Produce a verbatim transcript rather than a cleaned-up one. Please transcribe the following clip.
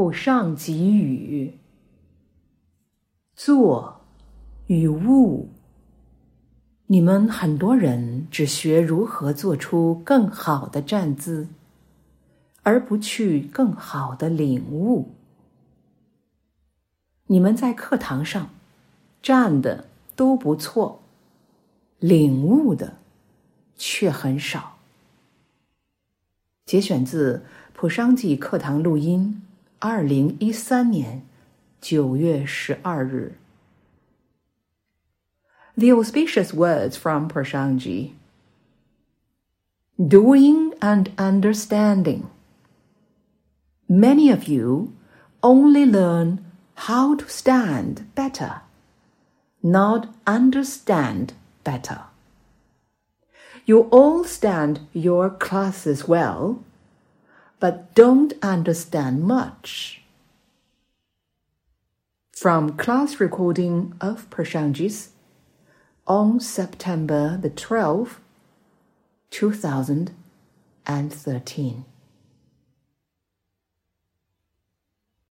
谱上集语。做与悟。你们很多人只学如何做出更好的站姿，而不去更好的领悟。你们在课堂上站的都不错，领悟的却很少。节选自普商记课堂录音，二零一三年九月十二日。The auspicious words from Prashanji. Doing and understanding. Many of you only learn how to stand better, not understand better. You all stand your classes well, but don't understand much. From class recording of Prashanji's on September the twelfth, two thousand thirteen.